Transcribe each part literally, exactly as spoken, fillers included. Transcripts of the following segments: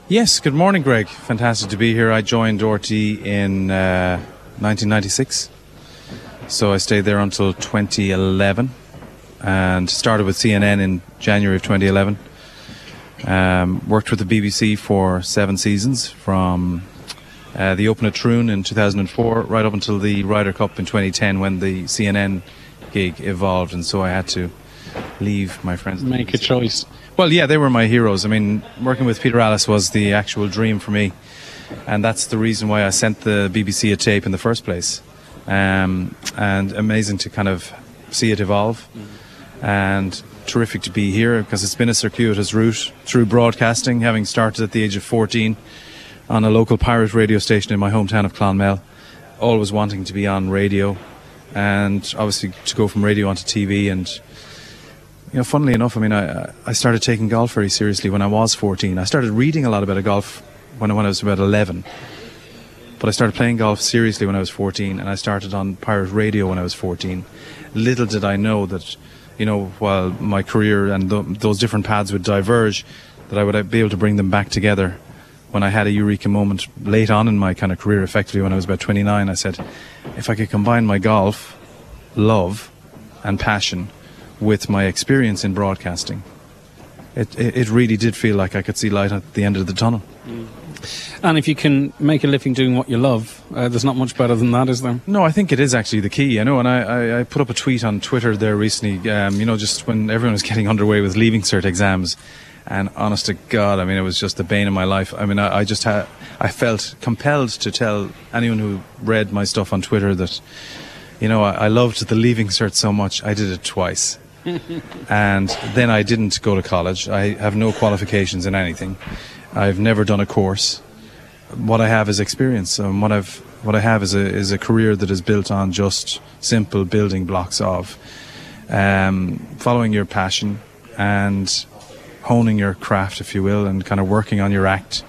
Yes, good morning, Greg. Fantastic to be here. I joined R T E in uh, nineteen ninety-six, so I stayed there until twenty eleven and started with C N N in January of twenty eleven. Um, worked with the B B C for seven seasons, from uh, the Open at Troon in two thousand four right up until the Ryder Cup in twenty ten, when the C N N gig evolved, and so I had to leave my friends. Make a choice. Well, yeah, they were my heroes. I mean, working with Peter Alliss was the actual dream for me, and that's the reason why I sent the B B C a tape in the first place. Um, and amazing to kind of see it evolve, mm. and terrific to be here, because it's been a circuitous route through broadcasting, having started at the age of fourteen on a local pirate radio station in my hometown of Clonmel, always wanting to be on radio, and obviously to go from radio onto T V. And you know, funnily enough, I mean, I I started taking golf very seriously when I was fourteen. I started reading a lot about golf when, when I was about eleven. But I started playing golf seriously when I was fourteen, and I started on pirate radio when I was fourteen. Little did I know that, you know, while my career and th- those different paths would diverge, that I would be able to bring them back together. When I had a eureka moment late on in my kind of career, effectively when I was about twenty-nine, I said, if I could combine my golf love and passion with my experience in broadcasting, it, it it really did feel like I could see light at the end of the tunnel. Mm. And if you can make a living doing what you love, uh, there's not much better than that, is there? No, I think it is actually the key, I know. And I, I, I put up a tweet on Twitter there recently, um, you know, just when everyone was getting underway with Leaving Cert exams, and honest to God, I mean, it was just the bane of my life. I mean, I, I just had, I felt compelled to tell anyone who read my stuff on Twitter that, you know, I, I loved the Leaving Cert so much, I did it twice. And then I didn't go to college. I have no qualifications in anything. I've never done a course. What I have is experience, and what I've what I have is a is a career that is built on just simple building blocks of um, following your passion and honing your craft, if you will, and kind of working on your act,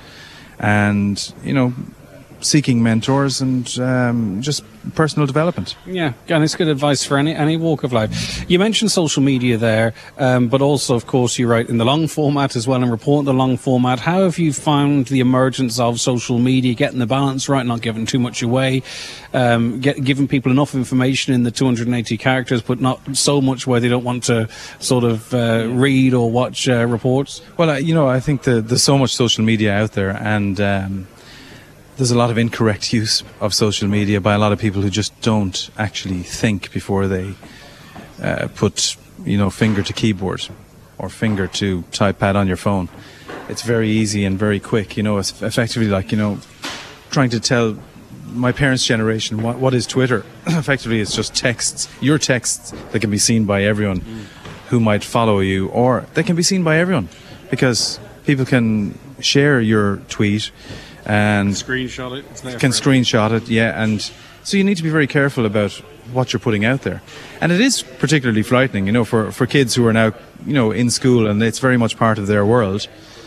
and you know, seeking mentors and um, just personal development. Yeah, and it's good advice for any any walk of life. You mentioned social media there, um, but also, of course, you write in the long format as well and report in the long format. How have you found the emergence of social media, getting the balance right, not giving too much away, um, get, giving people enough information in the two hundred eighty characters, but not so much where they don't want to sort of uh, read or watch uh, reports? Well, uh, you know, I think the, there's so much social media out there, and um, there's a lot of incorrect use of social media by a lot of people who just don't actually think before they uh, put, you know, finger to keyboard or finger to type pad on your phone. It's very easy and very quick, you know. It's effectively like, you know, trying to tell my parents' generation what, what is Twitter. Effectively, it's just texts, your texts that can be seen by everyone mm. who might follow you, or they can be seen by everyone, because people can share your tweet and screenshot it. It's there can screenshot it, yeah, and so you need to be very careful about what you're putting out there. And it is particularly frightening, you know, for, for kids who are now, you know, in school, and it's very much part of their world,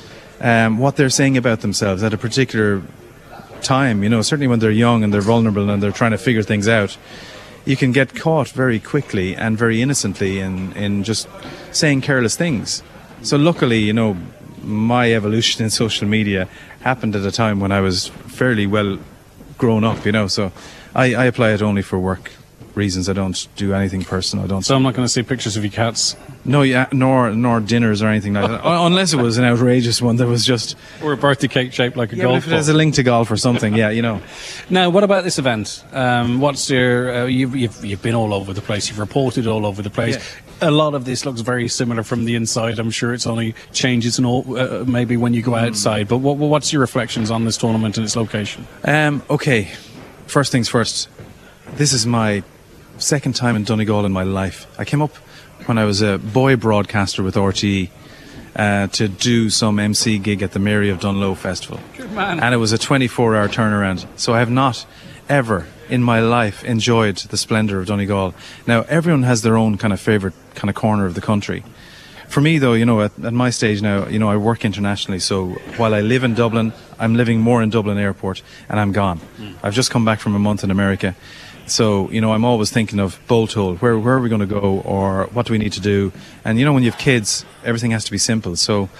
um, what they're saying about themselves at a particular time, you know, certainly when they're young and they're vulnerable and they're trying to figure things out. You can get caught very quickly and very innocently in, in just saying careless things. So luckily, you know, my evolution in social media happened at a time when I was fairly well grown up, you know, so I, I apply it only for work reasons. I don't do anything personal. I don't. So I'm not going to see pictures of your cats? No, yeah, nor nor dinners or anything like that, unless it was an outrageous one that was just... Or a birthday cake shaped like a yeah, golf if it has a link to golf or something, yeah, you know. Now, what about this event? Um, what's your... Uh, you've, you've, you've been all over the place. You've reported all over the place. Yeah. A lot of this looks very similar from the inside. I'm sure it's only changes and all, uh, maybe when you go outside. But what, what's your reflections on this tournament and its location? Um, okay, first things first. This is my second time in Donegal in my life. I came up when I was a boy broadcaster with R T E uh, to do some M C gig at the Mary of Dunloe Festival. Good man. And it was a twenty-four hour turnaround. So I have not ever in my life enjoyed the splendour of Donegal. Now, everyone has their own kind of favourite kind of corner of the country. For me, though, you know, at, at my stage now, you know, I work internationally. So while I live in Dublin, I'm living more in Dublin Airport, and I'm gone. Mm. I've just come back from a month in America. So, you know, I'm always thinking of Boltole, where where are we going to go, or what do we need to do? And, you know, when you have kids, everything has to be simple. So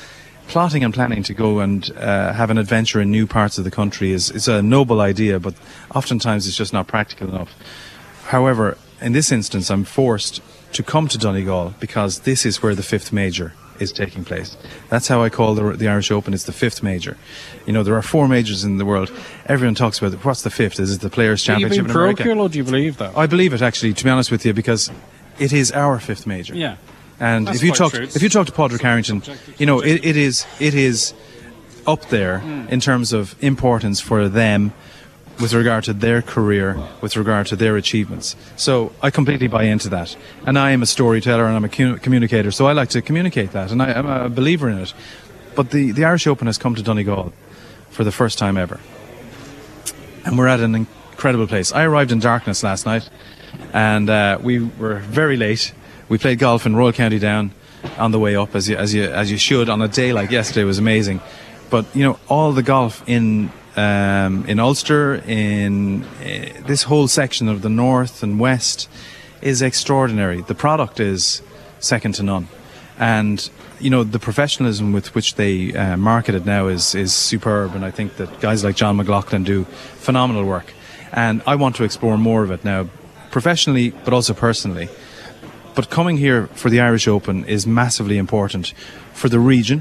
plotting and planning to go and uh, have an adventure in new parts of the country is, is a noble idea, but oftentimes it's just not practical enough. However, in this instance, I'm forced to come to Donegal because this is where the fifth major is taking place. That's how I call the, the Irish Open. It's the fifth major. You know, there are four majors in the world. Everyone talks about it. What's the fifth? Is it the Players' Championship in America? Are you being parochial, or do you believe that? I believe it, actually, to be honest with you, because it is our fifth major. Yeah. And That's if you quite talk, true. if you talk to Padraig Harrington, you know, it, it is it is up there Mm. in terms of importance for them with regard to their career, with regard to their achievements. So I completely buy into that. And I am a storyteller and I'm a cu- communicator, so I like to communicate that, and I, I'm a believer in it. But the, the Irish Open has come to Donegal for the first time ever. And we're at an incredible place. I arrived in darkness last night, and uh, we were very late. We played golf in Royal County Down on the way up, as you, as you, as you should on a day like yesterday. It was amazing. But, you know, all the golf in Um, in Ulster, in uh, this whole section of the north and west is extraordinary. The product is second to none, and you know the professionalism with which they uh, market it now is is superb. And I think that guys like John McLaughlin do phenomenal work, and I want to explore more of it now, professionally but also personally. But coming here for the Irish Open is massively important for the region.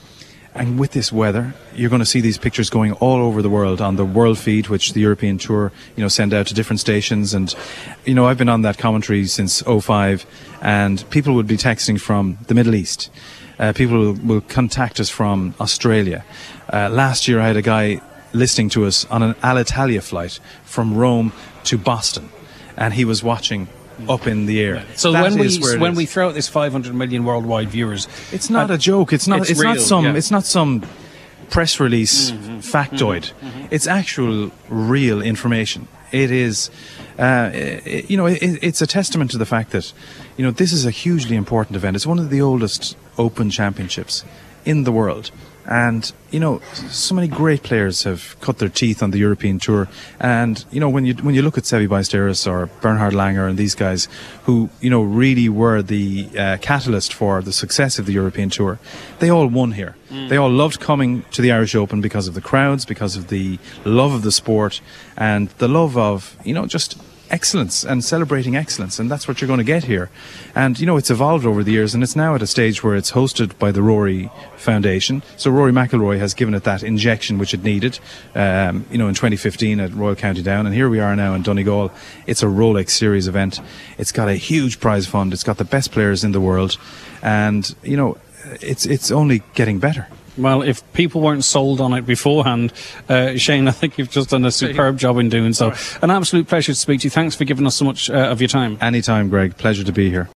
And with this weather, you're going to see these pictures going all over the world on the World Feed, which the European Tour, you know, send out to different stations. And, you know, I've been on that commentary since oh five, and people would be texting from the Middle East. Uh, people will, will contact us from Australia. Uh, last year, I had a guy listening to us on an Alitalia flight from Rome to Boston, and he was watching up in the air. So That when we is where it when is. we throw out this five hundred million worldwide viewers, It's not uh, a joke. It's not. it's It's, not real, some. yeah. It's not some press release factoid. It's actual, real information. It is. Uh, it, you know, it, it's a testament to the fact that, you know, this is a hugely important event. It's one of the oldest Open Championships in the world. And, you know, so many great players have cut their teeth on the European Tour. And, you know, when you when you look at Seve Ballesteros or Bernhard Langer and these guys who, you know, really were the uh, catalyst for the success of the European Tour, they all won here. Mm. They all loved coming to the Irish Open because of the crowds, because of the love of the sport and the love of, you know, just excellence and celebrating excellence, and that's what you're going to get here. And you know, it's evolved over the years, and it's now at a stage where it's hosted by the Rory Foundation. So Rory McIlroy has given it that injection which it needed, um, you know, in twenty fifteen at Royal County Down, and here we are now in Donegal. It's a Rolex Series event. It's got a huge prize fund. It's got the best players in the world, and you know, it's it's only getting better. Well, if people weren't sold on it beforehand, uh, Shane, I think you've just done a superb job in doing so. An absolute pleasure to speak to you. Thanks for giving us so much uh, of your time. Anytime, Greg. Pleasure to be here.